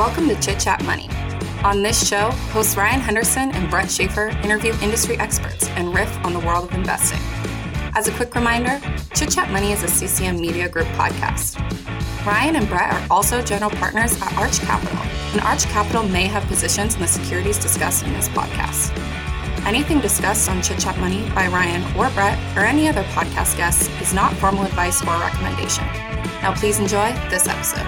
Welcome to Chit Chat Money. On this show, hosts Ryan Henderson and Brett Schaefer interview industry experts and riff on the world of investing. As a quick reminder, Chit Chat Money is a CCM Media Group podcast. Ryan and Brett are also general partners at Arch Capital, and Arch Capital may have positions in the securities discussed in this podcast. Anything discussed on Chit Chat Money by Ryan or Brett or any other podcast guests is not formal advice or recommendation. Now please enjoy this episode.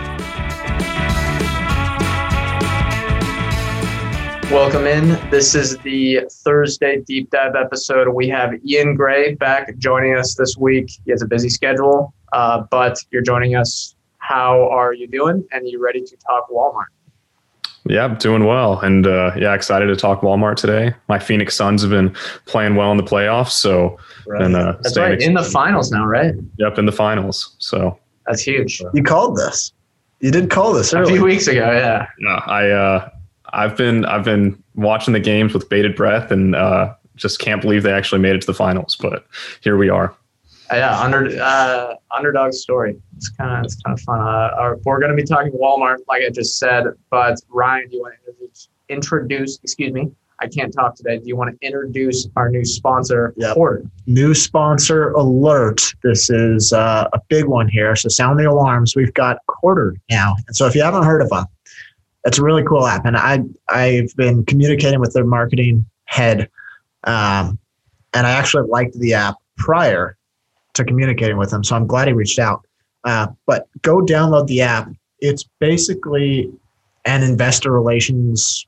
Welcome in. This is the Thursday deep dive episode. We have Ian Gray back joining us this week. He has a busy schedule, but you're joining us. How are you doing? And you ready to talk Walmart? Yeah, doing well. And excited to talk Walmart today. My Phoenix Suns have been playing well in the playoffs. So, right. That's right. In the finals now, right? Yep, in the finals. So that's huge. You called this. You did call this early. A few weeks ago, yeah. No, I've been watching the games with bated breath and just can't believe they actually made it to the finals. But here we are. Yeah, underdog story. It's kind of fun. We're going to be talking Walmart, like I just said. But Ryan, do you want to introduce? Excuse me, I can't talk today. Do you want to introduce our new sponsor, Quarter? New sponsor alert. This is a big one here. So sound the alarms. We've got Quarter now, and so if you haven't heard of them, it's a really cool app. And I've been communicating with their marketing head, and I actually liked the app prior to communicating with him. So I'm glad he reached out. But go download the app. It's basically an investor relations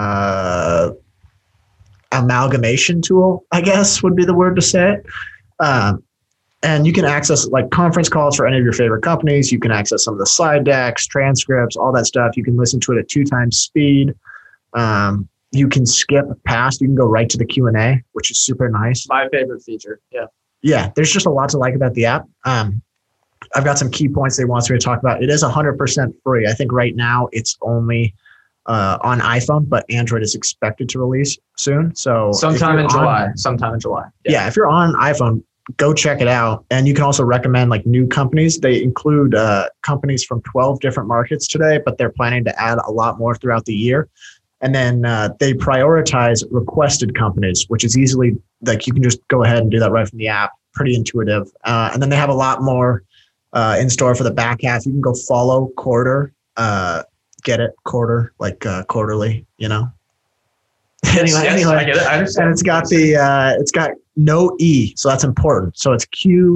amalgamation tool, I guess would be the word to say it. And you can access like conference calls for any of your favorite companies. You can access some of the slide decks, transcripts, all that stuff. You can listen to it at 2 times speed. You can skip past. You can go right to the Q&A, which is super nice. My favorite feature. Yeah, there's just a lot to like about the app. I've got some key points they want me to talk about. It is 100% free. I think right now it's only on iPhone, but Android is expected to release soon. So sometime in July. Yeah, if you're on iPhone, go check it out. And you can also recommend like new companies. They include companies from 12 different markets today, but they're planning to add a lot more throughout the year. And then they prioritize requested companies, which is easily like you can just go ahead and do that right from the app. Pretty intuitive. And then they have a lot more in store for the back half. You can go follow Quarter. Get it? Quarter, like quarterly, you know? Anyway, I get it. I understand. And it's got no E, so that's important. So it's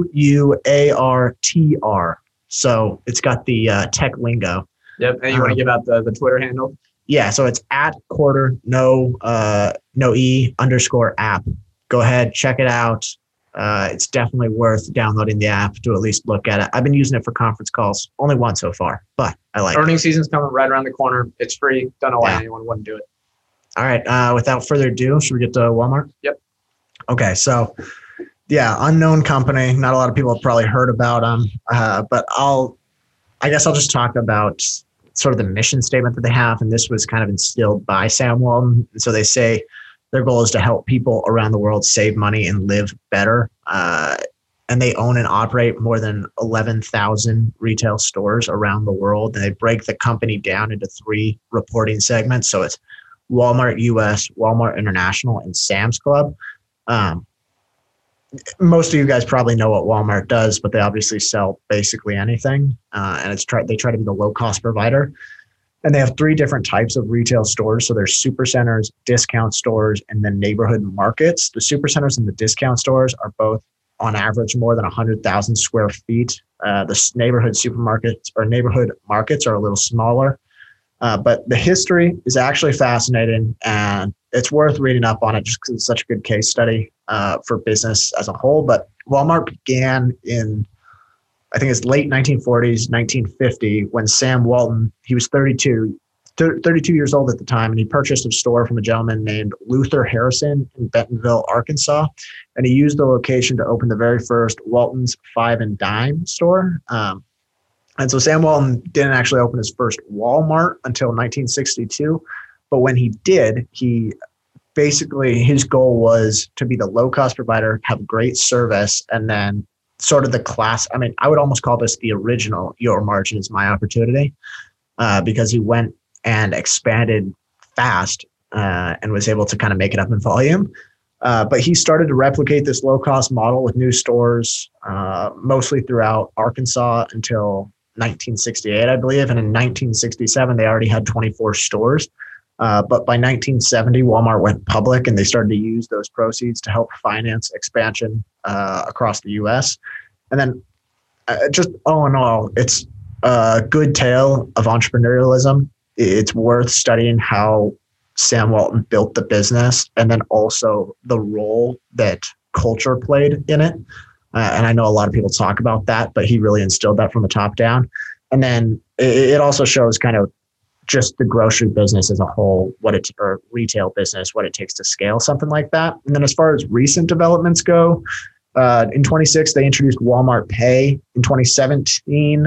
QUARTR. So it's got the tech lingo. Yep. And you want to give out the Twitter handle? Yeah. So it's at Quarter, no E _app. Go ahead, check it out. It's definitely worth downloading the app to at least look at it. I've been using it for conference calls, only one so far, but I like it. Earnings season's coming right around the corner. It's free. Don't know why anyone wouldn't do it. All right. Without further ado, should we get to Walmart? Yep. Okay. So, unknown company. Not a lot of people have probably heard about them, but I guess I'll just talk about sort of the mission statement that they have. And this was kind of instilled by Sam Walton. So they say their goal is to help people around the world save money and live better. And they own and operate more than 11,000 retail stores around the world. And they break the company down into 3 reporting segments. So it's Walmart US, Walmart International, and Sam's Club. Most of you guys probably know what Walmart does, but they obviously sell basically anything. And they try to be the low-cost provider. And they have 3 different types of retail stores. So there's supercenters, discount stores, and then neighborhood markets. The supercenters and the discount stores are both on average more than 100,000 square feet. The neighborhood supermarkets or neighborhood markets are a little smaller. But the history is actually fascinating, and it's worth reading up on it just because it's such a good case study for business as a whole. But Walmart began in, I think it's late 1940s, 1950, when Sam Walton, he was 32 years old at the time, and he purchased a store from a gentleman named Luther Harrison in Bentonville, Arkansas. And he used the location to open the very first Walton's Five and Dime store. And so Sam Walton didn't actually open his first Walmart until 1962. But when he did, his goal was to be the low-cost provider, have great service, and then sort of the class. I mean, I would almost call this the original Your Margin is My Opportunity, because he went and expanded fast and was able to kind of make it up in volume. But he started to replicate this low-cost model with new stores, mostly throughout Arkansas until 1968, I believe. And in 1967, they already had 24 stores. But by 1970, Walmart went public, and they started to use those proceeds to help finance expansion across the U.S. And then just all in all, it's a good tale of entrepreneurialism. It's worth studying how Sam Walton built the business, and then also the role that culture played in it. And I know a lot of people talk about that, but he really instilled that from the top down. And then it also shows kind of just the grocery business as a whole, or retail business, what it takes to scale something like that. And then as far as recent developments go, in 2016, they introduced Walmart Pay. In 2016,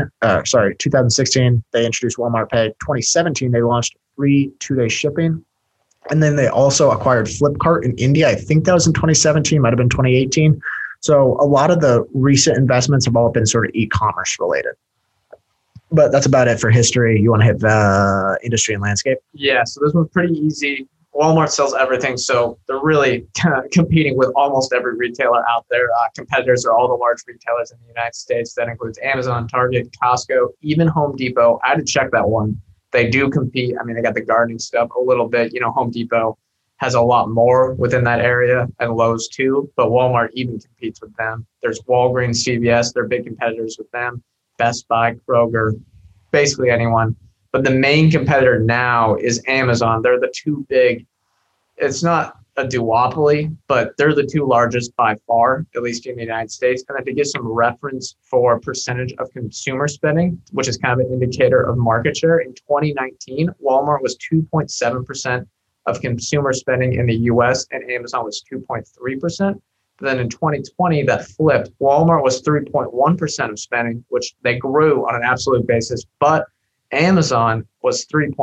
they introduced Walmart Pay. 2017, they launched free 2-day shipping. And then they also acquired Flipkart in India. I think that was in 2017, might have been 2018. So a lot of the recent investments have all been sort of e-commerce related. But that's about it for history. You want to hit industry and landscape? Yeah, so this one's pretty easy. Walmart sells everything, so they're really competing with almost every retailer out there. Competitors are all the large retailers in the United States. That includes Amazon, Target, Costco, even Home Depot. I had to check that one. They do compete. I mean, they got the gardening stuff a little bit. Home Depot has a lot more within that area, and Lowe's too, but Walmart even competes with them. There's Walgreens, CVS, they're big competitors with them. Best Buy, Kroger, basically anyone. But the main competitor now is Amazon. They're the two big, it's not a duopoly, but they're the two largest by far, at least in the United States. And then to give some reference for percentage of consumer spending, which is kind of an indicator of market share, in 2019, Walmart was 2.7% of consumer spending in the US, and Amazon was 2.3%. Then in 2020, that flipped. Walmart was 3.1% of spending, which they grew on an absolute basis, but Amazon was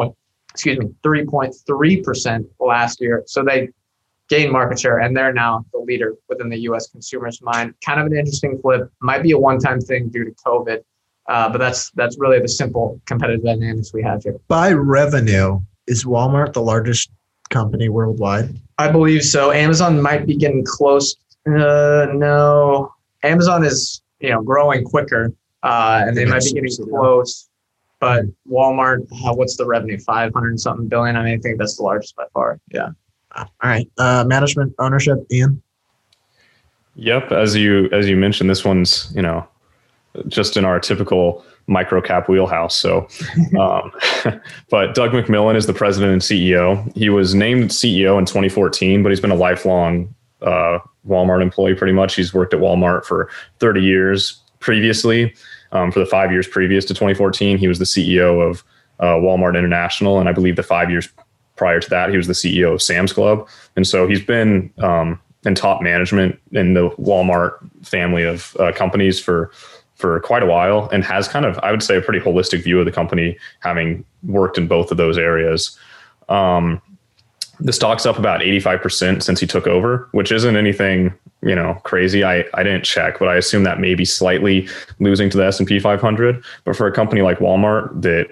3.3% last year. So they gained market share, and they're now the leader within the U.S. consumer's mind. Kind of an interesting flip. Might be a one-time thing due to COVID, but that's really the simple competitive dynamics we have here. By revenue, is Walmart the largest company worldwide? I believe so. Amazon might be getting close. No, Amazon is growing quicker, and they might be getting close. But Walmart, what's the revenue? 500 something billion. I mean, I think that's the largest by far. Yeah. All right. Management ownership, Ian. Yep. As you mentioned, this one's just in our typical microcap wheelhouse. So, but Doug McMillon is the president and CEO. He was named CEO in 2014, but he's been a lifelong Walmart employee pretty much. He's worked at Walmart for 30 years previously. For the 5 years previous to 2014, he was the CEO of Walmart International. And I believe the 5 years prior to that, he was the CEO of Sam's Club. And so he's been in top management in the Walmart family of companies for quite a while, and has kind of, I would say, a pretty holistic view of the company, having worked in both of those areas. The stock's up about 85% since he took over, which isn't anything, crazy. I didn't check, but I assume that may be slightly losing to the S&P 500. But for a company like Walmart that,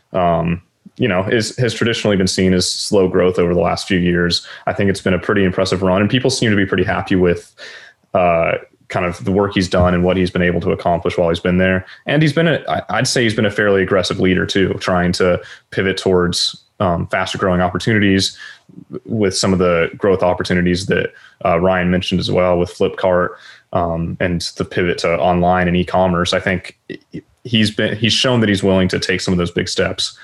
has traditionally been seen as slow growth over the last few years, I think it's been a pretty impressive run, and people seem to be pretty happy with kind of the work he's done and what he's been able to accomplish while he's been there. And I'd say he's been a fairly aggressive leader too, trying to pivot towards faster growing opportunities with some of the growth opportunities that Ryan mentioned as well with Flipkart and the pivot to online and e-commerce. I think he's shown that he's willing to take some of those big steps.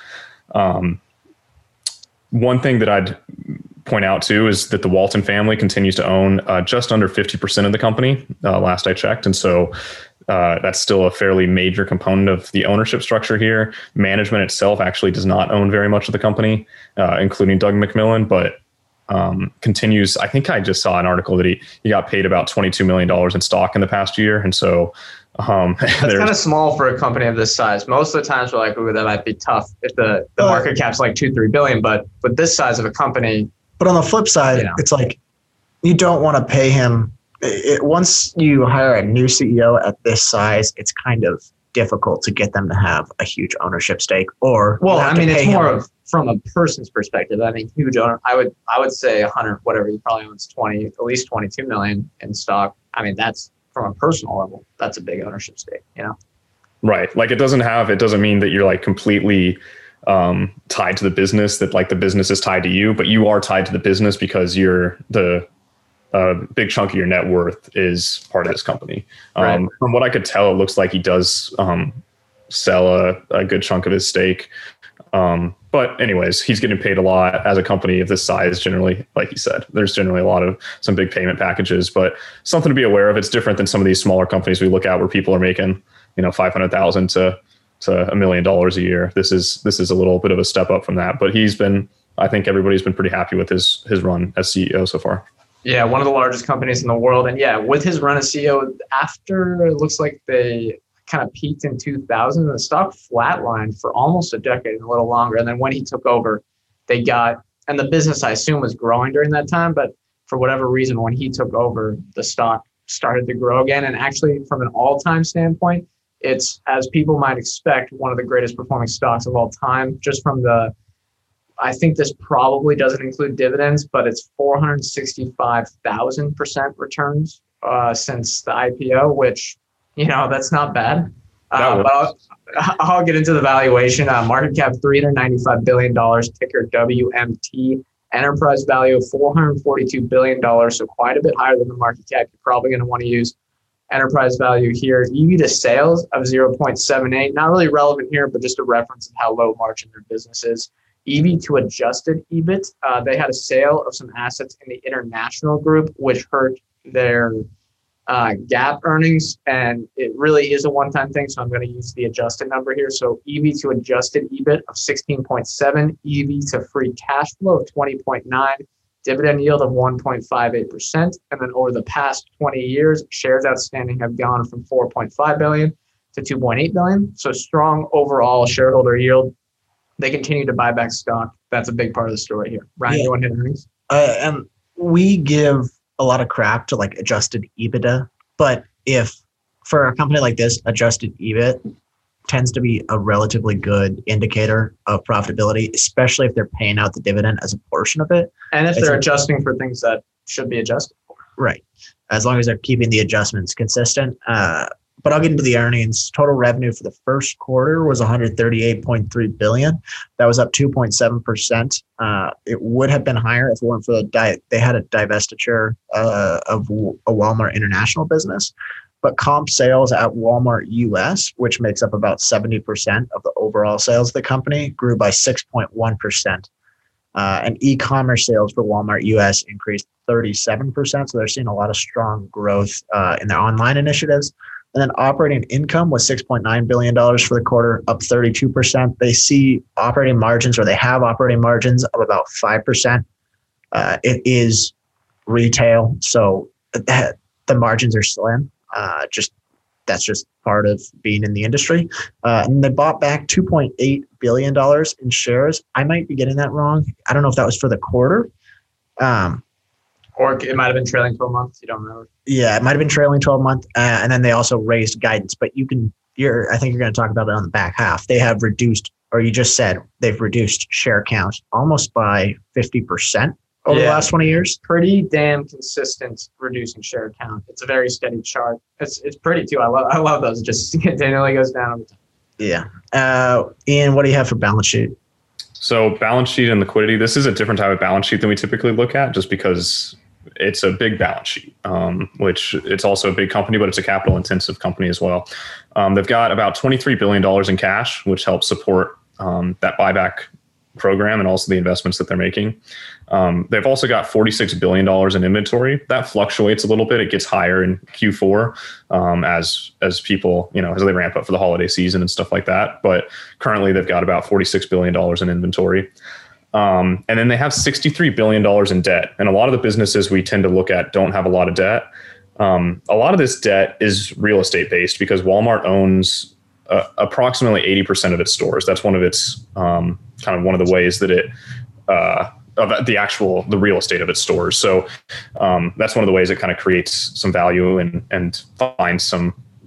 One thing that I'd point out too is that the Walton family continues to own just under 50% of the company, last I checked. And so that's still a fairly major component of the ownership structure here. Management itself actually does not own very much of the company, including Doug McMillon, but continues. I think I just saw an article that he got paid about $22 million in stock in the past year. And so that's kind of small for a company of this size. Most of the times we're like, ooh, that might be tough if the market cap's like 2-3 billion, but with this size of a company. But on the flip side, it's like, you don't want to pay him. Once you hire a new CEO at this size, it's kind of difficult to get them to have a huge ownership stake. Or well, I mean, it's more of from a person's perspective. I mean, huge owner. I would say 100, whatever. He probably owns 20, at least 22 million in stock. I mean, that's from a personal level. That's a big ownership stake, you know? Right. Like it doesn't mean that you're like completely tied to the business, that like the business is tied to you, but you are tied to the business because you're the big chunk of your net worth is part of this company. Right. From what I could tell, it looks like he does sell a good chunk of his stake. But anyways, he's getting paid a lot as a company of this size. Generally, like you said, there's generally some big payment packages, but something to be aware of. It's different than some of these smaller companies we look at where people are making, $500,000 to $1 million a year. This is a little bit of a step up from that, but I think everybody's been pretty happy with his run as CEO so far. Yeah, one of the largest companies in the world. And yeah, with his run as CEO, after it looks like they kind of peaked in 2000, the stock flatlined for almost a decade and a little longer. And then when he took over, and the business, I assume, was growing during that time. But for whatever reason, when he took over, the stock started to grow again. And actually, from an all-time standpoint, it's, as people might expect, one of the greatest performing stocks of all time, just from I think this probably doesn't include dividends, but it's 465,000% returns since the IPO, which, that's not bad. But I'll get into the valuation. Market cap $395 billion, ticker WMT, enterprise value of $442 billion, so quite a bit higher than the market cap. You're probably going to want to use enterprise value here. EV to sales of 0.78, not really relevant here, but just a reference of how low margin their business is. EV to adjusted EBIT, they had a sale of some assets in the international group, which hurt their GAAP earnings, and it really is a one-time thing, so I'm going to use the adjusted number here. So EV to adjusted EBIT of 16.7, EV to free cash flow of 20.9, dividend yield of 1.58%, and then over the past 20 years, shares outstanding have gone from 4.5 billion to 2.8 billion. So strong overall shareholder yield. They continue to buy back stock. That's a big part of the story here. Ryan, you want to hit earnings? And we give a lot of crap to like adjusted EBITDA, but if for a company like this, adjusted EBIT tends to be a relatively good indicator of profitability, especially if they're paying out the dividend as a portion of it. And if they're adjusting for things that should be adjusted for. Right. As long as they're keeping the adjustments consistent. But I'll get into the earnings. Total revenue for the first quarter was $138.3 billion. That was up 2.7%. It would have been higher if it weren't for they had a divestiture of a Walmart international business. But comp sales at Walmart US, which makes up about 70% of the overall sales of the company, grew by 6.1%. And e-commerce sales for Walmart US increased 37%. So they're seeing a lot of strong growth in their online initiatives. And then operating income was $6.9 billion for the quarter, up 32%. They see operating margins, or they have operating margins of about 5%. It is retail, so the margins are slim. That's just part of being in the industry. And they bought back $2.8 billion in shares. I might be getting that wrong. I don't know if that was for the quarter. Or it might have been trailing 12 months. You don't know. Yeah, it might have been trailing 12 months. And then they also raised guidance. But I think you're going to talk about it on the back half. They have reduced, or you just said they've reduced share count almost by 50% over the last 20 years. Pretty damn consistent reducing share count. It's a very steady chart. It's pretty too. I love those. It just continually goes down over time. Yeah. Ian, what do you have for balance sheet? So balance sheet and liquidity, this is a different type of balance sheet than we typically look at, just because it's a big balance sheet, which it's also a big company, but it's a capital intensive company as well. They've got about $23 billion in cash, which helps support that buyback program and also the investments that they're making. They've also got $46 billion in inventory. That fluctuates a little bit. It gets higher in Q4 as people, as they ramp up for the holiday season and stuff like that. But currently they've got about $46 billion in inventory. And then they have $63 billion in debt. And a lot of the businesses we tend to look at don't have a lot of debt. A lot of this debt is real estate based because Walmart owns approximately 80% of its stores. That's one of its kind of one of the ways that it of the real estate of its stores. So that's one of the ways it kind of creates some value and finds some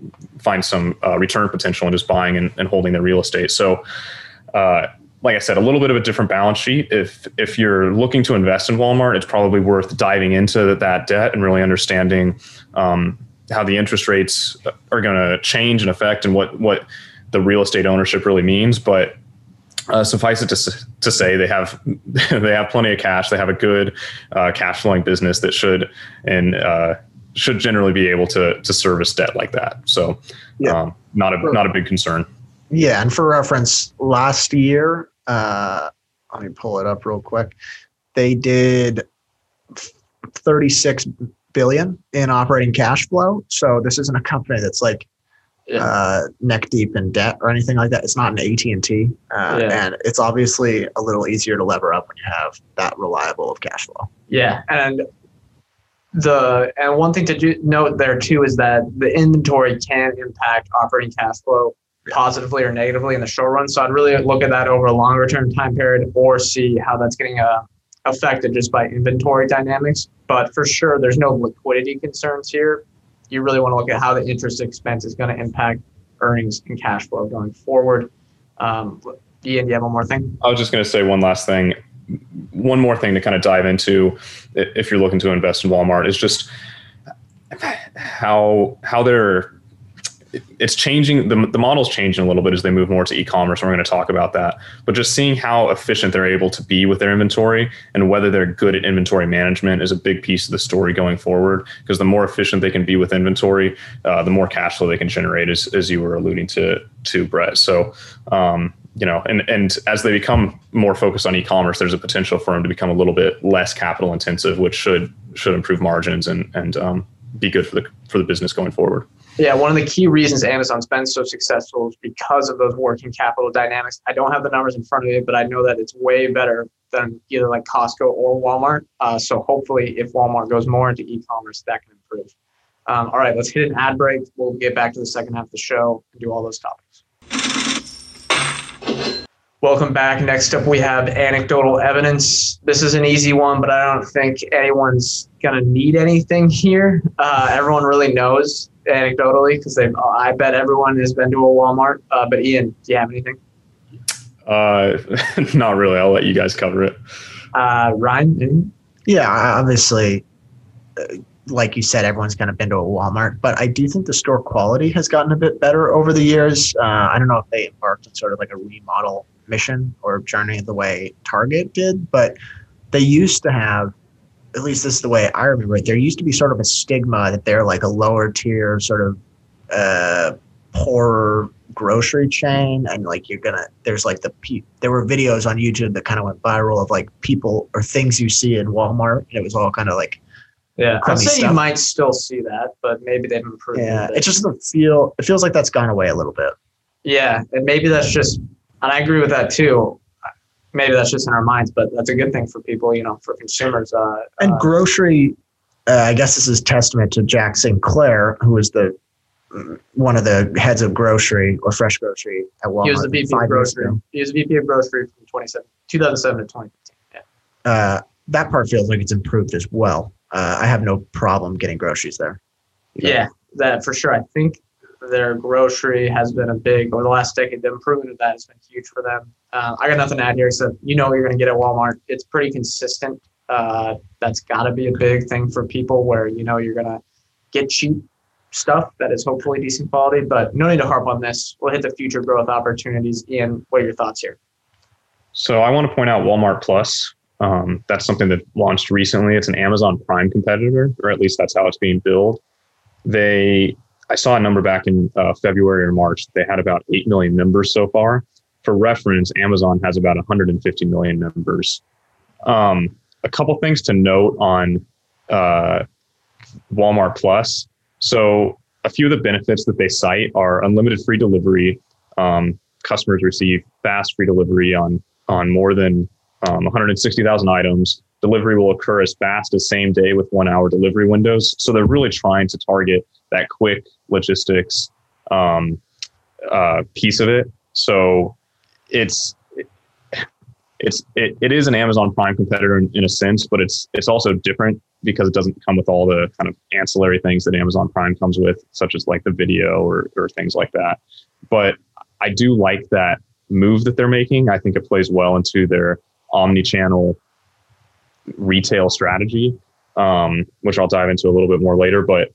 find some return potential in just buying and holding the real estate. So, like I said, a little bit of a different balance sheet. If you're looking to invest in Walmart, it's probably worth diving into that debt and really understanding how the interest rates are going to change and affect and what the real estate ownership really means. But suffice it to say, they have plenty of cash. They have a good cash flowing business that should generally be able to service debt like that. So not a big concern. Yeah, and for reference, last year, let me pull it up real quick. They did $36 billion in operating cash flow. So this isn't a company that's like neck deep in debt or anything like that. It's not an AT&T, and it's obviously a little easier to lever up when you have that reliable of cash flow. Yeah, and one thing to note there too is that the inventory can impact operating cash flow positively or negatively in the short run. So I'd really look at that over a longer term time period or see how that's getting affected just by inventory dynamics. But for sure, there's no liquidity concerns here. You really want to look at how the interest expense is going to impact earnings and cash flow going forward. Ian, do you have one more thing? I was just going to say one last thing. One more thing to kind of dive into if you're looking to invest in Walmart is just how it's changing. The model's changing a little bit as they move more to e-commerce. And we're going to talk about that, but just seeing how efficient they're able to be with their inventory and whether they're good at inventory management is a big piece of the story going forward, because the more efficient they can be with inventory, the more cash flow they can generate, as you were alluding to Brett. So, and as they become more focused on e-commerce, there's a potential for them to become a little bit less capital intensive, which should improve margins and be good for the business going forward. Yeah, one of the key reasons Amazon's been so successful is because of those working capital dynamics. I don't have the numbers in front of me, but I know that it's way better than either like Costco or Walmart. So hopefully if Walmart goes more into e-commerce, that can improve. All right, let's hit an ad break. We'll get back to the second half of the show and do all those topics. Welcome back. Next up, we have anecdotal evidence. This is an easy one, but I don't think anyone's going to need anything here. Everyone really knows anecdotally because I bet everyone has been to a Walmart. But Ian, do you have anything? Not really. I'll let you guys cover it. Ryan? Anything? Yeah, obviously, like you said, everyone's kind of been to a Walmart, but I do think the store quality has gotten a bit better over the years. I don't know if they embarked on sort of like a remodel mission or journey the way Target did, but they used to have, at least this is the way I remember it, there used to be sort of a stigma that they're like a lower tier sort of poor grocery chain, and like there's like there were videos on YouTube that kind of went viral of like people or things you see in Walmart, and it was all kind of like I'd say stuff. You might still see that, but maybe they've improved. Yeah, it just doesn't feel. It feels like that's gone away a little bit. Yeah, and maybe that's just, and I agree with that too. Maybe that's just in our minds, but that's a good thing for people, for consumers. And grocery, I guess this is testament to Jack Sinclair, who was one of the heads of grocery or fresh grocery at Walmart. He was the VP of grocery. He was VP of grocery from 2007 to 2015. Yeah. That part feels like it's improved as well. I have no problem getting groceries there. Yeah, that for sure. I think their grocery has been over the last decade, the improvement of that has been huge for them. I got nothing to add here except what you're going to get at Walmart. It's pretty consistent. That's got to be a big thing for people where, you're going to get cheap stuff that is hopefully decent quality, but no need to harp on this. We'll hit the future growth opportunities. Ian, what are your thoughts here? So I want to point out Walmart Plus. That's something that launched recently. It's an Amazon Prime competitor, or at least that's how it's being billed. I saw a number back in February or March. They had about 8 million members so far. For reference, Amazon has about 150 million members. A couple things to note on Walmart Plus. So a few of the benefits that they cite are unlimited free delivery. Customers receive fast free delivery on more than 160,000 items. Delivery will occur as fast as same day with 1 hour delivery windows. So they're really trying to target that quick logistics piece of it. So it's it is an Amazon Prime competitor in a sense, but it's also different because it doesn't come with all the kind of ancillary things that Amazon Prime comes with, such as like the video or things like that. But I do like that move that they're making. I think it plays well into their omni-channel retail strategy, which I'll dive into a little bit more later. But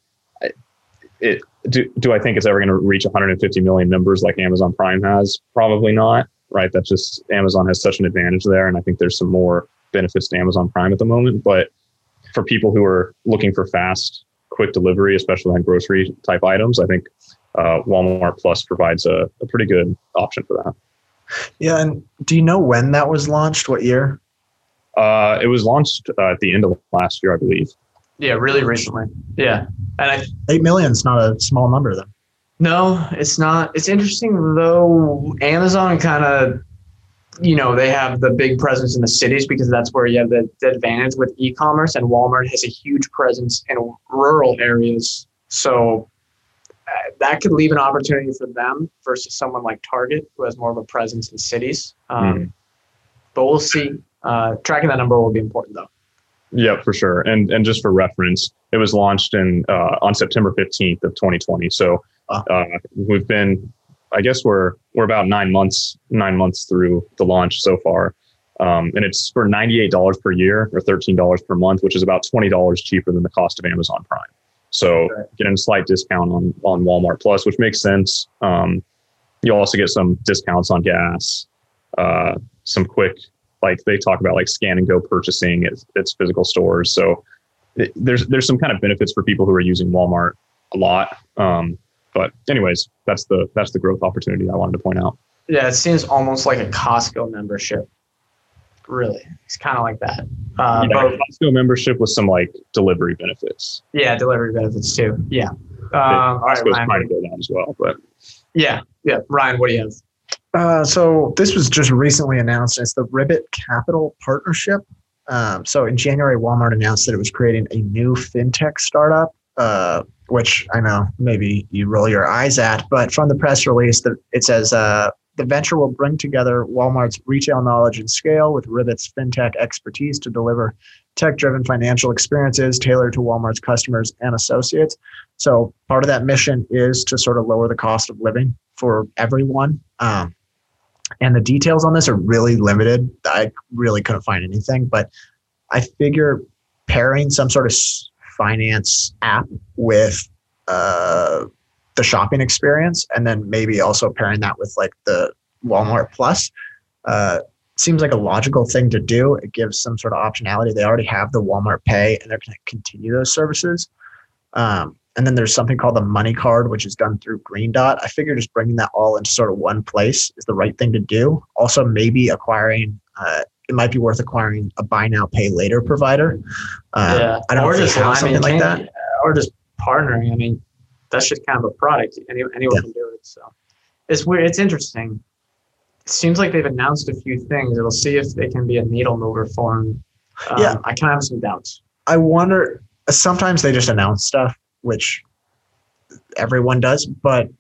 do I think it's ever going to reach 150 million members like Amazon Prime has? Probably not, right? That's just, Amazon has such an advantage there. And I think there's some more benefits to Amazon Prime at the moment. But for people who are looking for fast, quick delivery, especially on grocery type items, I think Walmart Plus provides a pretty good option for that. Yeah. And do you know when that was launched? What year? It was launched at the end of last year, I believe. Yeah, really recently. Yeah. And 8 million is not a small number, though. No, it's not. It's interesting, though. Amazon kind of, they have the big presence in the cities because that's where you have the advantage with e-commerce, and Walmart has a huge presence in rural areas. So that could leave an opportunity for them versus someone like Target, who has more of a presence in cities. But we'll see. Tracking that number will be important, though. Yeah, for sure. And just for reference, it was launched on September 15th of 2020. So we've been, I guess we're about 9 months through the launch so far. And it's for $98 per year or $13 per month, which is about $20 cheaper than the cost of Amazon Prime. So getting a slight discount on Walmart Plus, which makes sense. You'll also get some discounts on gas, some quick, like they talk about like scan and go purchasing at its physical stores. So there's some kind of benefits for people who are using Walmart a lot. But anyways, that's the growth opportunity I wanted to point out. Yeah, it seems almost like a Costco membership. Really, it's kind of like that. Costco membership with some like delivery benefits. Yeah, delivery benefits too. Yeah. All right, Costco's Ryan. trying to go down as well, but yeah. Ryan, what do you have? So this was just recently announced as the Ribbit Capital Partnership. So in January, Walmart announced that it was creating a new fintech startup, which I know maybe you roll your eyes at, but from the press release, it says the venture will bring together Walmart's retail knowledge and scale with Ribbit's fintech expertise to deliver tech-driven financial experiences tailored to Walmart's customers and associates. So part of that mission is to sort of lower the cost of living for everyone. And the details on this are really limited. I really couldn't find anything, but I figure pairing some sort of finance app with the shopping experience, and then maybe also pairing that with like the Walmart Plus, seems like a logical thing to do. It gives some sort of optionality. They already have the Walmart Pay, and they're going to continue those services. And then there's something called the Money Card, which is done through Green Dot. I figure just bringing that all into sort of one place is the right thing to do. Also, maybe acquiring, it might be worth acquiring a buy now, pay later provider. I don't know if they have something like that. Or just partnering. I mean, that's just kind of a product. Anyone can do it. So it's weird. It's interesting. It seems like they've announced a few things. It'll see if they can be a needle mover for them. I kind of have some doubts. I wonder, sometimes they just announce stuff, which everyone does, but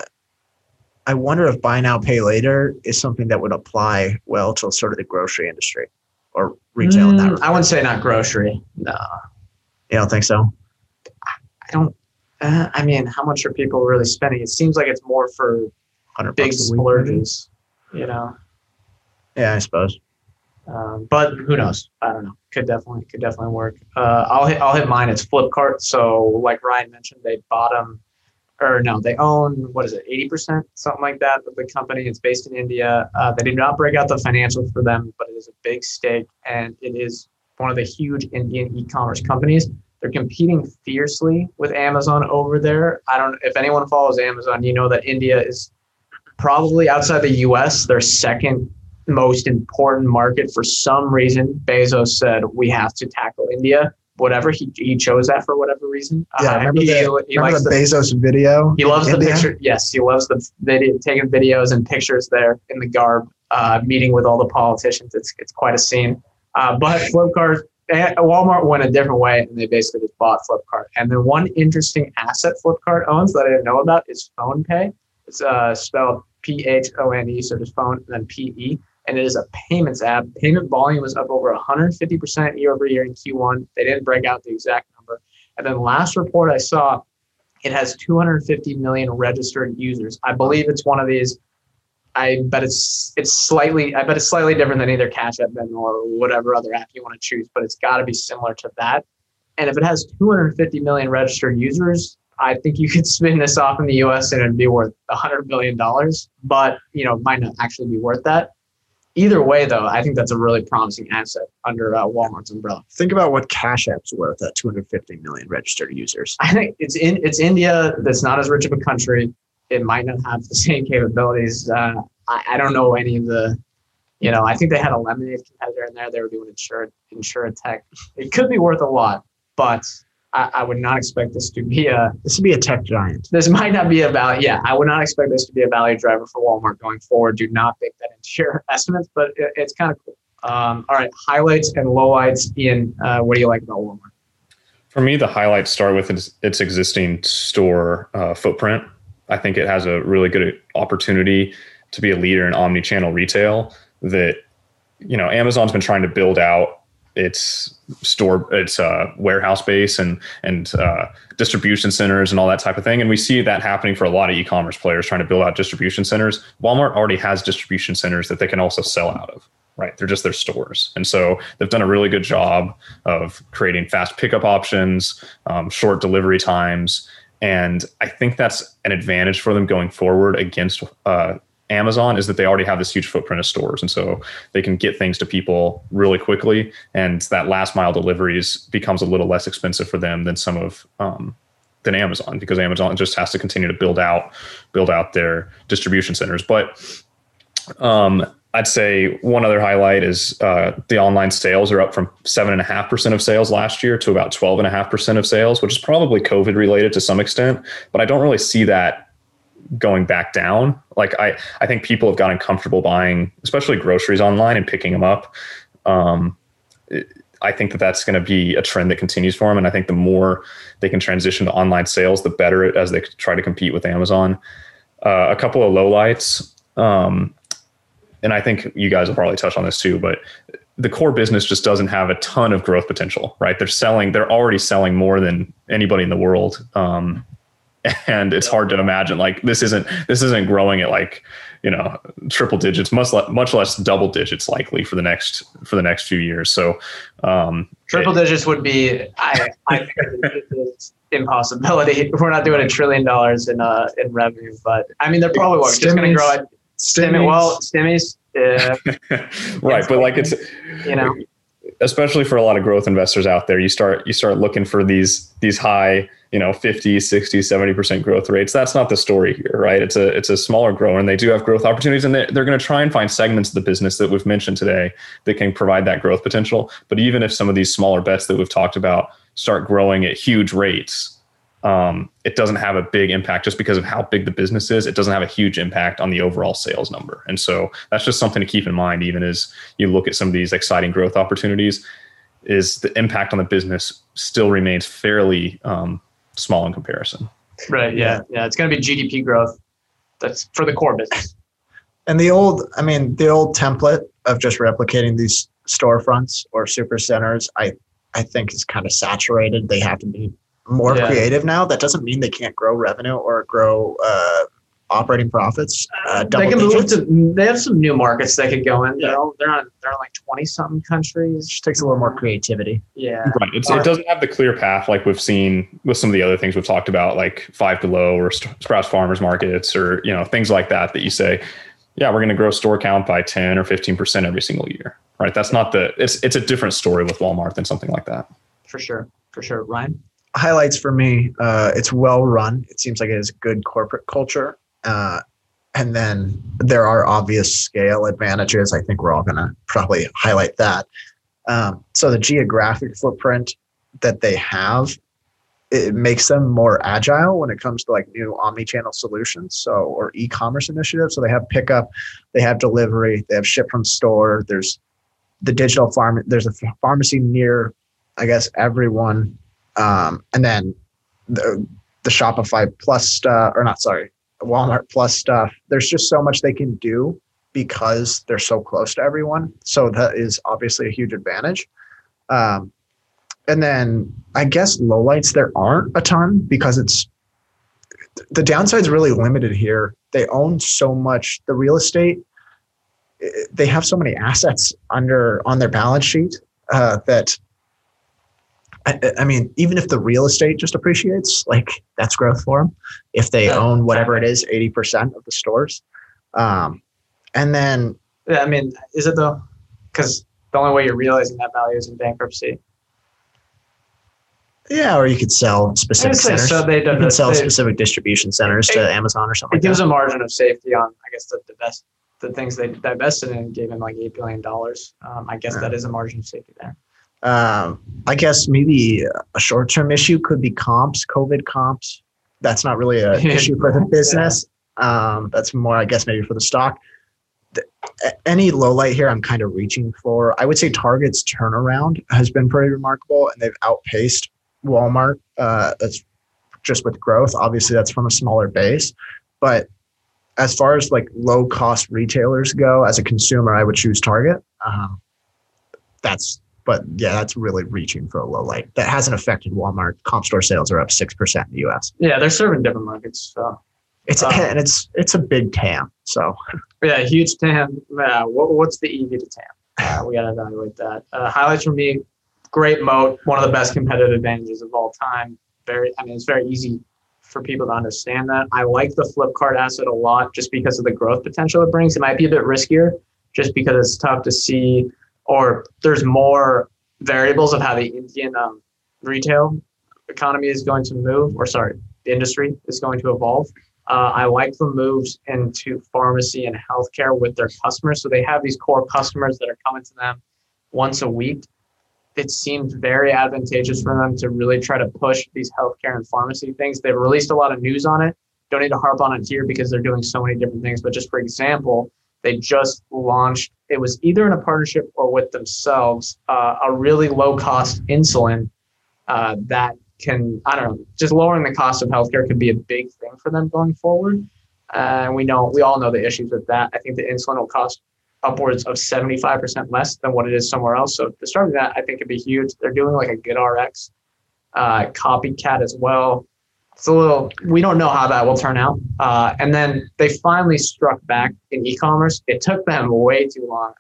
I wonder if buy now, pay later is something that would apply well to sort of the grocery industry or retail in that regard. I wouldn't say not grocery. No. You don't think so? I don't. I mean, how much are people really spending? It seems like it's more for big splurges, Yeah, I suppose. But who knows? I don't know. Could definitely work. I'll hit mine. It's Flipkart. So like Ryan mentioned, they bought them, or no, they own, what is it, 80%, something like that of the company. It's based in India. They did not break out the financials for them, but it is a big stake, and it is one of the huge Indian e-commerce companies. They're competing fiercely with Amazon over there. I don't. If anyone follows Amazon, you know that India is probably outside the U.S. their second most important market. For some reason, Bezos said we have to tackle India. Whatever, he chose that for whatever reason. Yeah, remember the Bezos video? He loves the picture. Yes, he loves the video, taking videos and pictures there in the garb, meeting with all the politicians. It's quite a scene. But Flipkart, Walmart went a different way, and they basically just bought Flipkart. And then one interesting asset Flipkart owns that I didn't know about is PhonePe. It's spelled Phone, so just phone and then PE. and it is a payments app. Payment volume was up over 150% year over year in Q1. They didn't break out the exact number. And then last report I saw, it has 250 million registered users. I believe it's one of these. I bet it's slightly different than either Cash App, Venmo, or whatever other app you want to choose, but it's got to be similar to that. And if it has 250 million registered users, I think you could spin this off in the US and it'd be worth $100 billion, but it might not actually be worth that. Either way, though, I think that's a really promising asset under Walmart's umbrella. Think about what Cash App's worth at 250 million registered users. I think it's India. That's not as rich of a country. It might not have the same capabilities. I don't know any of the, I think they had a Lemonade competitor in there. They were doing InsurTech. It could be worth a lot, but I would not expect this to be a tech giant. This might not be a value. Yeah, I would not expect this to be a value driver for Walmart going forward. Do not bake that into your estimates, but it's kind of cool. All right, highlights and lowlights. Ian, what do you like about Walmart? For me, the highlights start with its existing store footprint. I think it has a really good opportunity to be a leader in omni-channel retail that, Amazon's been trying to build out its warehouse base and distribution centers and all that type of thing. And we see that happening for a lot of e-commerce players trying to build out distribution centers. Walmart already has distribution centers that they can also sell out of, right? They're just their stores. And so they've done a really good job of creating fast pickup options, short delivery times. And I think that's an advantage for them going forward against Amazon, is that they already have this huge footprint of stores. And so they can get things to people really quickly. And that last mile deliveries becomes a little less expensive for them than than Amazon, because Amazon just has to continue to build out their distribution centers. But I'd say one other highlight is the online sales are up from 7.5% of sales last year to about 12.5% of sales, which is probably COVID related to some extent, but I don't really see that going back down. Like I think people have gotten comfortable buying, especially groceries online, and picking them up. I think that's going to be a trend that continues for them. And I think the more they can transition to online sales, the better as they try to compete with Amazon. A couple of lowlights. And I think you guys will probably touch on this too, but the core business just doesn't have a ton of growth potential, right? They're already selling more than anybody in the world. And it's hard to imagine like this isn't growing at like, triple digits, much less double digits likely for the next few years. So triple digits would be, I think it's impossibility. We're not doing $1 trillion in revenue, but I mean, they're probably just going to grow at Stimmies. Right. But like it's, especially for a lot of growth investors out there, you start looking for these high, 50, 60, 70% growth rates. That's not the story here, right? It's a smaller grower, and they do have growth opportunities, and they're going to try and find segments of the business that we've mentioned today that can provide that growth potential. But even if some of these smaller bets that we've talked about start growing at huge rates, it doesn't have a big impact just because of how big the business is. It doesn't have a huge impact on the overall sales number. And so that's just something to keep in mind, even as you look at some of these exciting growth opportunities, is the impact on the business still remains fairly small in comparison. Right. Yeah. It's going to be GDP growth. That's for the core business. And the old template of just replicating these storefronts or super centers, I think is kind of saturated. They have to be more creative now. That doesn't mean they can't grow revenue or grow operating profits. They have some new markets they could go in. Yeah. They're in like 20-something countries. It just takes a little more creativity. Yeah. Right. It doesn't have the clear path like we've seen with some of the other things we've talked about, like Five Below or Sprouts Farmers Markets, or things like that you say, yeah, we're going to grow store count by 10 or 15% every single year. Right. That's not it's a different story with Walmart than something like that. For sure. Ryan? Highlights for me, it's well run. It seems like it has a good corporate culture. And then there are obvious scale advantages. I think we're all going to probably highlight that. So the geographic footprint that they have, it makes them more agile when it comes to like new omni-channel solutions, or e-commerce initiatives. So they have pickup, they have delivery, they have ship from store. There's the digital farm. There's a pharmacy near, I guess, everyone. And then the Shopify Plus stuff, Walmart Plus stuff. There's just so much they can do because they're so close to everyone. So that is obviously a huge advantage. And then I guess lowlights, there aren't a ton because the downside is really limited here. They own so much, the real estate, they have so many assets on their balance sheet that, I mean, even if the real estate just appreciates, like that's growth for them. If they own whatever it is, 80% of the stores. And then, I mean, is it though? Because the only way you're realizing that value is in bankruptcy. Yeah, or you could sell specific centers. So you can sell specific distribution centers to Amazon or something. It gives a margin of safety on, I guess, the things they divested in gave him like $8 billion. I guess that is a margin of safety there. I guess maybe a short-term issue could be comps, COVID comps. That's not really an issue for the business. That's more, I guess, maybe for the stock. Any low light here, I'm kind of reaching for. I would say Target's turnaround has been pretty remarkable, and they've outpaced Walmart. That's just with growth. Obviously, that's from a smaller base. But as far as like low-cost retailers go, as a consumer, I would choose Target. But yeah, that's really reaching for a low light. That hasn't affected Walmart. Comp store sales are up 6% in the U.S. Yeah, they're serving different markets. So it's a big TAM. So yeah, huge TAM. What's the EV to TAM? We got to evaluate that. Highlights for me: great moat, one of the best competitive advantages of all time. It's very easy for people to understand that. I like the Flipkart asset a lot just because of the growth potential it brings. It might be a bit riskier just because it's tough to see, or there's more variables of how the Indian retail economy is going to move, the industry is going to evolve. I like the moves into pharmacy and healthcare with their customers. So they have these core customers that are coming to them once a week. It seems very advantageous for them to really try to push these healthcare and pharmacy things. They've released a lot of news on it. Don't need to harp on it here because they're doing so many different things. But just for example, they just launched, it was either in a partnership or with themselves, a really low-cost insulin that can, just lowering the cost of healthcare could be a big thing for them going forward. And we all know the issues with that. I think the insulin will cost upwards of 75% less than what it is somewhere else. So the start of that, I think, could be huge. They're doing like a GoodRx copycat as well. It's we don't know how that will turn out. And then they finally struck back in e-commerce. It took them way too long.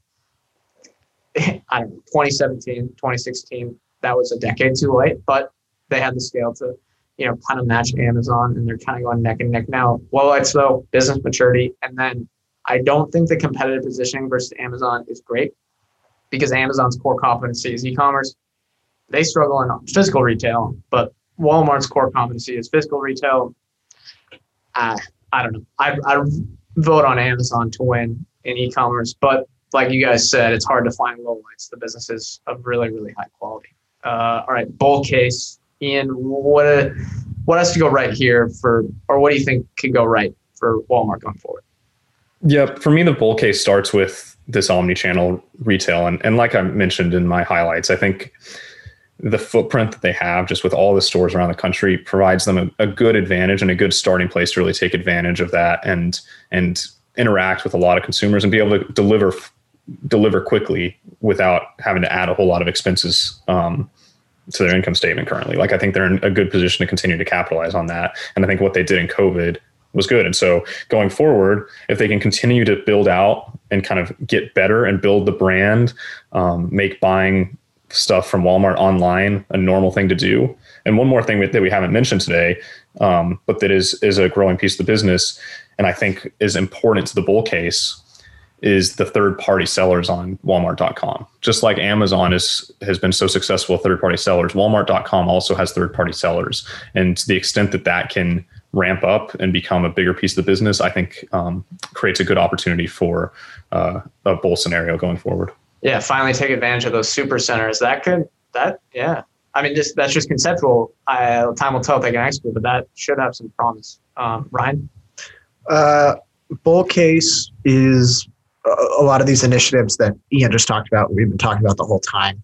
2017, 2016, that was a decade too late, but they had the scale to, kind of match Amazon, and they're kind of going neck and neck now. Well, it's though business maturity. And then I don't think the competitive positioning versus Amazon is great because Amazon's core competency is e-commerce. They struggle in physical retail, but Walmart's core competency is physical retail. I don't know. I vote on Amazon to win in e-commerce, but like you guys said, it's hard to find lowlights. The business is of really, really high quality. All right, bull case. Ian, what has to go right here or what do you think could go right for Walmart going forward? Yeah, for me, the bull case starts with this omni-channel retail. And like I mentioned in my highlights, I think the footprint that they have just with all the stores around the country provides them a good advantage and a good starting place to really take advantage of that and interact with a lot of consumers and be able to deliver quickly without having to add a whole lot of expenses to their income statement currently. Like, I think they're in a good position to continue to capitalize on that. And I think what they did in COVID was good. And so going forward, if they can continue to build out and kind of get better and build the brand, make buying stuff from Walmart online a normal thing to do. And one more thing that we haven't mentioned today, but that is a growing piece of the business, and I think is important to the bull case, is the third-party sellers on Walmart.com. Just like Amazon has been so successful with third-party sellers, Walmart.com also has third-party sellers. And to the extent that can ramp up and become a bigger piece of the business, I think creates a good opportunity for a bull scenario going forward. Yeah, finally take advantage of those super centers. Yeah. That's just conceptual. Time will tell if they can execute, but that should have some promise. Ryan? Bull case is a lot of these initiatives that Ian just talked about, we've been talking about the whole time,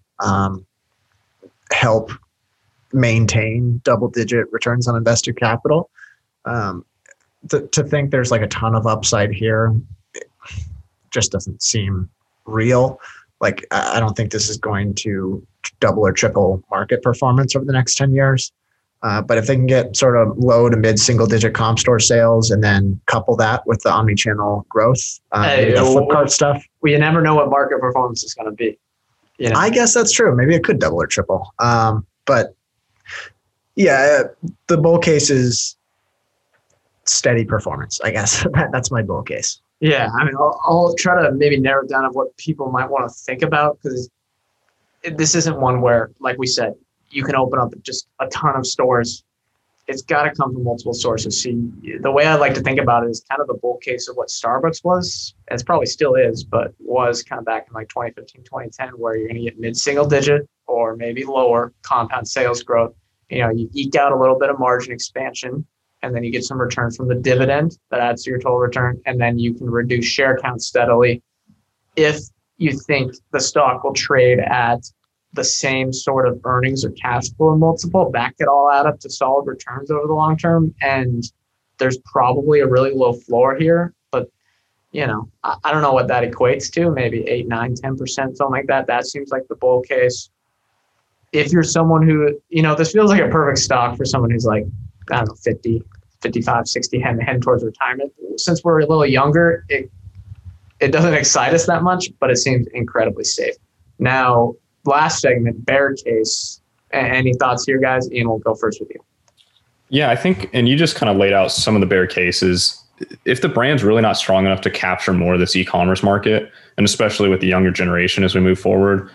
help maintain double-digit returns on invested capital. To think there's like a ton of upside here, just doesn't seem real. Like, I don't think this is going to double or triple market performance over the next 10 years. But if they can get sort of low to mid single digit comp store sales and then couple that with the omni-channel growth, maybe the Flipkart stuff. We never know what market performance is going to be. You know? I guess that's true. Maybe it could double or triple. But yeah, the bull case is steady performance, I guess. That's my bull case. Yeah, I mean, I'll try to maybe narrow down of what people might want to think about, because this isn't one where, like we said, you can open up just a ton of stores. It's got to come from multiple sources. See, the way I like to think about it is kind of the bull case of what Starbucks was. And it probably still is, but was kind of back in like 2015, 2010, where you're going to get mid-single digit or maybe lower compound sales growth. You know, you eke out a little bit of margin expansion, and then you get some return from the dividend that adds to your total return, and then you can reduce share count steadily. If you think the stock will trade at the same sort of earnings or cash flow multiple, that could all add up to solid returns over the long term. And there's probably a really low floor here, but you know, I don't know what that equates to, maybe 8, 9, 10%, something like that. That seems like the bull case. If you're someone who, you know, this feels like a perfect stock for someone who's like, I don't know, 50, 55, 60, heading towards retirement. Since we're a little younger, it doesn't excite us that much, but it seems incredibly safe. Now, last segment, bear case. Any thoughts here, guys? Ian, we'll go first with you. Yeah, I think, and you just kind of laid out some of the bear cases. If the brand's really not strong enough to capture more of this e-commerce market, and especially with the younger generation as we move forward,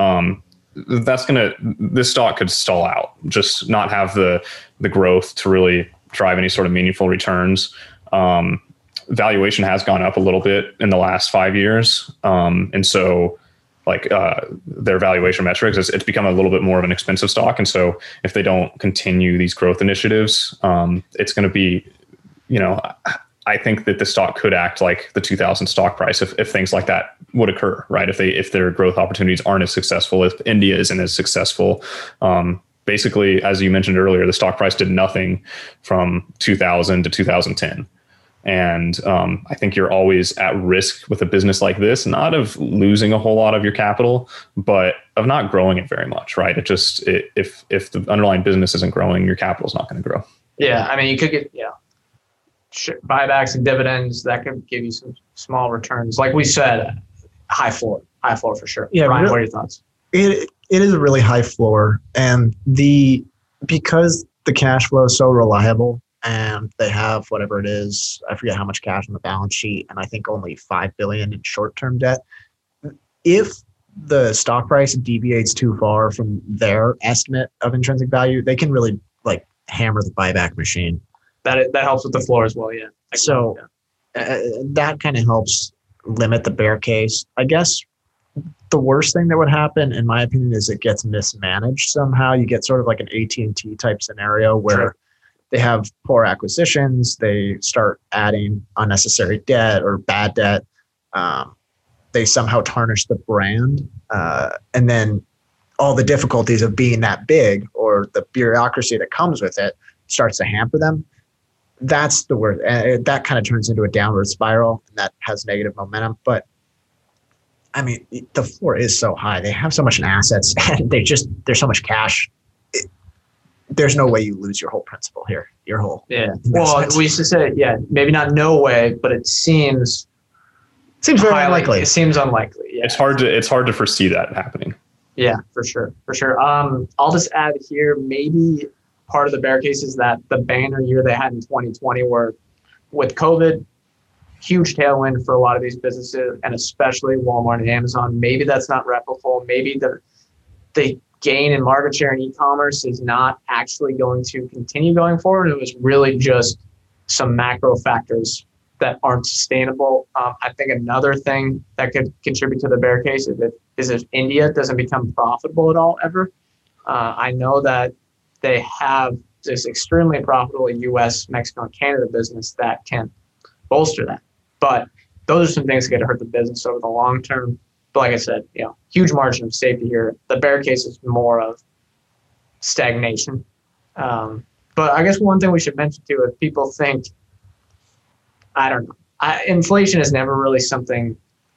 this stock could stall out, just not have the growth to really drive any sort of meaningful returns. Valuation has gone up a little bit in the last 5 years. And so their valuation metrics, it's become a little bit more of an expensive stock. And so if they don't continue these growth initiatives, it's going to be, you know, I think that the stock could act like the 2000 stock price if things like that would occur, right? If their growth opportunities aren't as successful, if India isn't as successful. Basically, as you mentioned earlier, the stock price did nothing from 2000 to 2010. And I think you're always at risk with a business like this, not of losing a whole lot of your capital, but of not growing it very much, right? If the underlying business isn't growing, your capital's not going to grow. Yeah, I mean, you could get, buybacks and dividends that could give you some small returns. Like we said, high floor for sure. Yeah, Ryan, really, what are your thoughts? It is a really high floor, and because the cash flow is so reliable, and they have whatever it is, I forget how much cash on the balance sheet, and I think only $5 billion in short-term debt. If the stock price deviates too far from their estimate of intrinsic value, they can really hammer the buyback machine. That helps with the floor as well, yeah. So that kind of helps limit the bear case. I guess the worst thing that would happen, in my opinion, is it gets mismanaged somehow. You get sort of like an AT&T type scenario where they have poor acquisitions, they start adding unnecessary debt or bad debt. They somehow tarnish the brand. And then all the difficulties of being that big or the bureaucracy that comes with it starts to hamper them. That's the worst. And that kind of turns into a downward spiral, and that has negative momentum. But I mean, the floor is so high. They have so much in assets, and there's so much cash. There's no way you lose your whole principal here. Your whole Well, we used to say, maybe not no way, but it seems very unlikely. It seems unlikely. Yeah. It's hard to foresee that happening. Yeah, for sure. I'll just add here, maybe part of the bear case is that the banner year they had in 2020, where with COVID, huge tailwind for a lot of these businesses, and especially Walmart and Amazon. Maybe that's not replicable. Maybe the gain in market share in e-commerce is not actually going to continue going forward. It was really just some macro factors that aren't sustainable. I think another thing that could contribute to the bear case is if India doesn't become profitable at all ever. I know that they have this extremely profitable US, Mexico, and Canada business that can bolster that. But those are some things that could hurt the business over the long term. But like I said, huge margin of safety here. The bear case is more of stagnation. But I guess one thing we should mention too, if people think, I don't know, inflation is never really something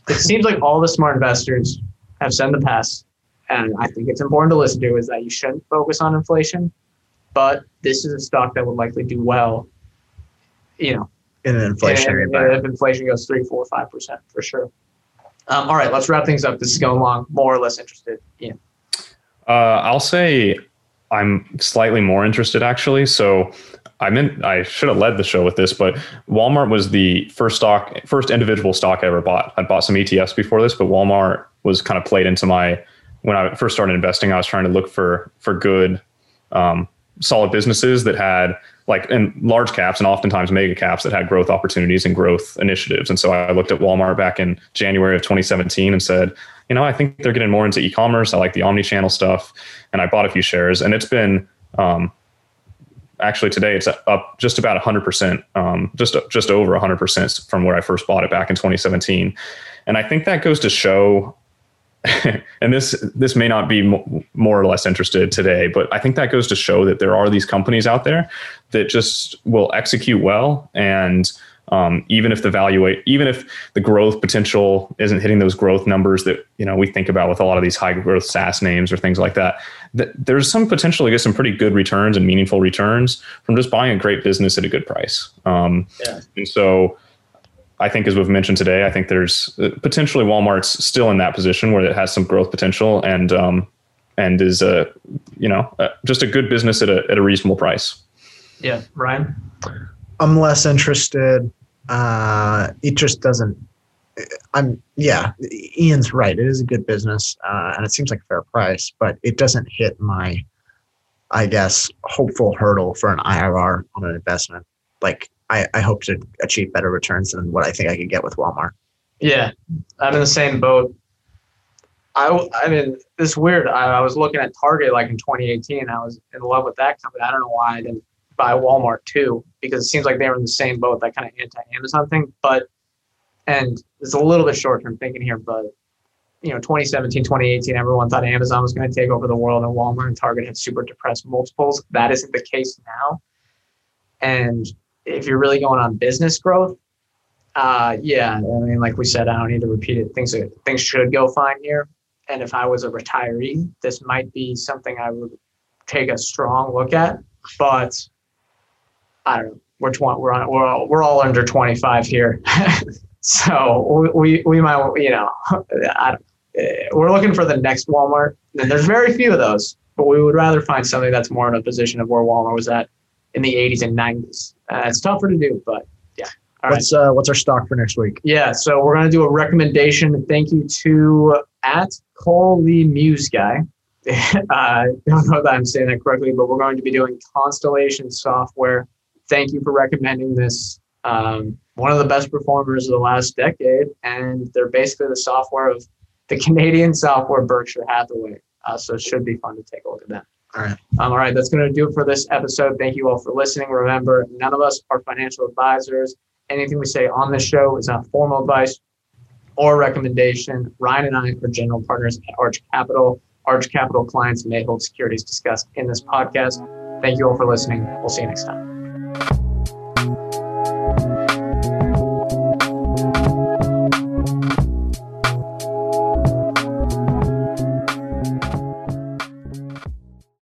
it seems like all the smart investors have said in the past, and I think it's important to listen to, is that you shouldn't focus on inflation, but this is a stock that would likely do well, in an inflationary environment. If inflation goes 3, 4, 5% for sure. All right, let's wrap things up. This is going long. More or less interested. Ian. I'll say I'm slightly more interested, actually. So I should have led the show with this, but Walmart was the first individual stock I ever bought. I bought some ETFs before this, but Walmart was kind of played into when I first started investing, I was trying to look for good, solid businesses that had in large caps and oftentimes mega caps that had growth opportunities and growth initiatives. And so I looked at Walmart back in January of 2017 and said, I think they're getting more into e-commerce. I like the omni-channel stuff. And I bought a few shares, and it's been, actually today it's up just about 100%, just over 100% from where I first bought it back in 2017. And I think that goes to show, and this may not be more or less interested today, but I think that goes to show that there are these companies out there that just will execute well. And even if the growth potential isn't hitting those growth numbers that, we think about with a lot of these high growth SaaS names or things like that, there's some potential to get some pretty good returns and meaningful returns from just buying a great business at a good price. And so I think, as we've mentioned today, I think there's potentially Walmart's still in that position where it has some growth potential and is just a good business at a reasonable price. Yeah, Ryan. I'm less interested. It just doesn't. Ian's right. It is a good business, and it seems like a fair price, but it doesn't hit my, I guess, hopeful hurdle for an IRR on an investment. I hope to achieve better returns than what I think I could get with Walmart. Yeah, I'm in the same boat. I mean, it's weird. I was looking at Target in 2018. I was in love with that company. I don't know why I didn't buy Walmart too, because it seems like they were in the same boat, that kind of anti-Amazon thing. And it's a little bit short-term thinking here, but 2017, 2018, everyone thought Amazon was going to take over the world, and Walmart and Target had super depressed multiples. That isn't the case now. And if you're really going on business growth, I mean, like we said, I don't need to repeat it. Things should go fine here. And if I was a retiree, this might be something I would take a strong look at. But I don't know. We're all under 25 here, so we might we're looking for the next Walmart. And there's very few of those, but we would rather find something that's more in a position of where Walmart was at in the 80s and 90s. It's tougher to do, but yeah. All right. What's our stock for next week? Yeah, so we're going to do a recommendation. Thank you to @ColeTheMuseGuy. I don't know that I'm saying that correctly, but we're going to be doing Constellation Software. Thank you for recommending this. One of the best performers of the last decade, and they're basically the software of the Canadian software Berkshire Hathaway. So it should be fun to take a look at that. All right, that's going to do it for this episode. Thank you all for listening. Remember, none of us are financial advisors. Anything we say on this show is not formal advice or recommendation. Ryan and I are general partners at Arch Capital. Arch Capital clients may hold securities discussed in this podcast. Thank you all for listening. We'll see you next time.